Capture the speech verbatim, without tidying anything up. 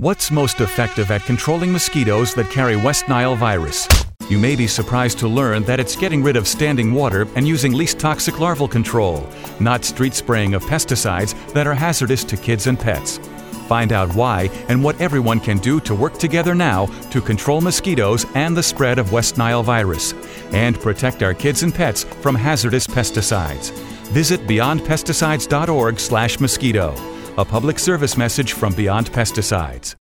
What's most effective at controlling mosquitoes that carry West Nile virus? You may be surprised to learn that it's getting rid of standing water and using least toxic larval control, not street spraying of pesticides that are hazardous to kids and pets. Find out why and what everyone can do to work together now to control mosquitoes and the spread of West Nile virus, and protect our kids and pets from hazardous pesticides. Visit beyond pesticides dot org slash mosquito. A public service message from Beyond Pesticides.